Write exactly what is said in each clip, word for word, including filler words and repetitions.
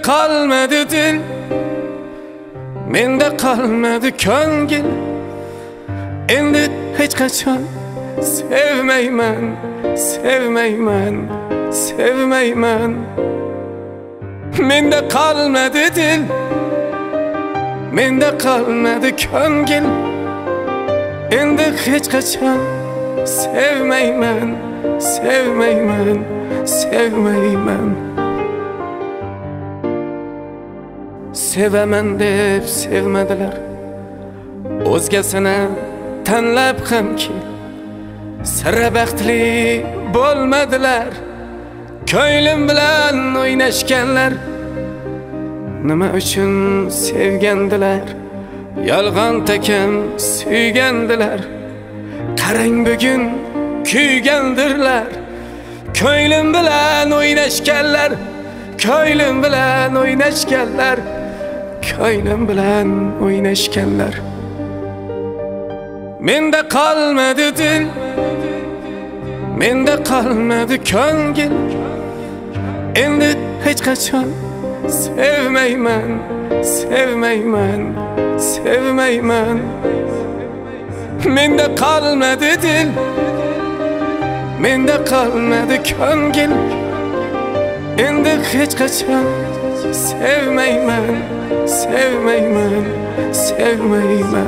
qolmadi dil, menda qolmadi ko'ngil. Endi hech qachon sevmayman, sevmayman, sevmayman. Menda qolmadi dil, menda qolmadi ko'ngil. Endi hech qachon sevmayman, sevmayman, sevmayman. Sevaman deb sevmadilar, o'zgasini tanlab hamki sira baxtli bo'lmadilar. Ko'nglim bilan o'ynashganlar nima uchun sevgandilar? Yolg'on takam suygandilar. Qarang bugun kuygandirlar. Ko'nglim bilan o'ynashganlar, ko'nglim bilan o'ynashganlar, ko'nglim bilan o'ynashganlar. Menda qolmadi dil, menda qolmadi ko'ngil. Endi hech qachon sevmayman, sevmayman, sevmayman. Menda qolmadi dil, menda qolmadi ko'ngil. Endi hech qachon sevmayman, sevmayman, sevmayman.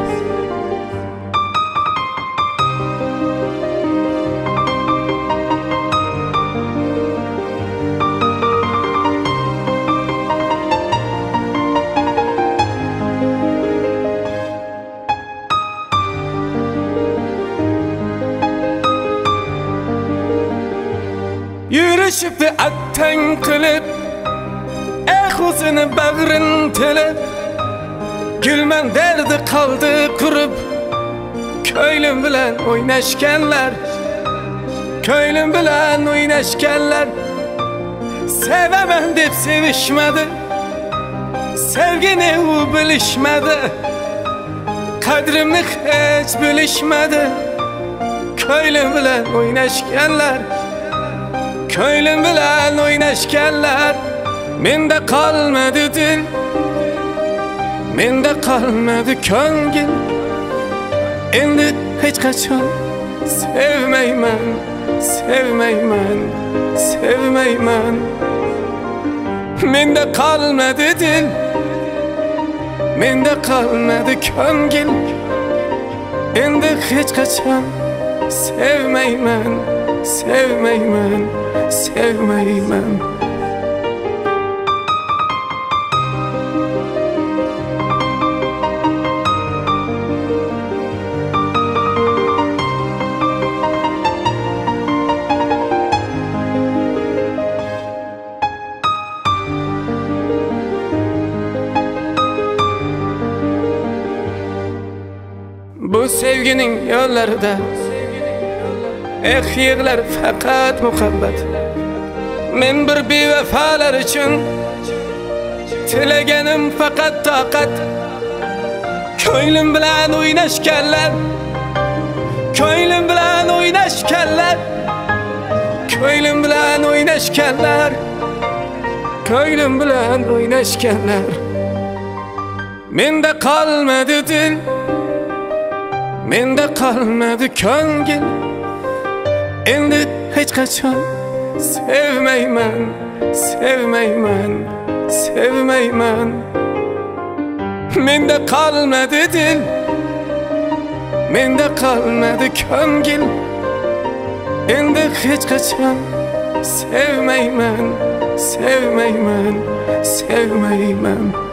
Yürüşüp attang qilib, eh o'zini bag'rin tilib, gulman derdi qoldi qurib. Ko'nglim bilan o'ynashganlar, ko'nglim bilan o'ynashganlar. Sevaman deb sevishmadi, sevgini u bilishmadi. Qadrimni hech bilishmadi. Ko'nglim bilan o'ynashganlar, ko'nglim bilan o'ynashganlar. Menda qolmadi dil, menda qolmadi ko'ngil. Endi hech qachon sevmayman, sevmayman, sevmayman. Menda qolmadi dil, menda qolmadi ko'ngil. Endi hech qachon sevmayman, sevmayman, sevmayman. Bu sevginin yollarida eh yig'lar faqat muhabbat. Men bir bevafolar uchun tilaganim faqat toqat. Ko'nglim bilan o'ynashganlar, ko'nglim bilan o'ynashganlar, ko'nglim bilan o'ynashganlar, ko'nglim bilan o'ynashganlar. Menda qolmadi dil, menda qolmadi ko'ngil. Endi hech qachon sevmayman, sevmayman, sevmayman. Menda qolmadi dil, menda qolmadi ko'ngil. Endi hech qachon sevmayman, sevmayman, sevmayman.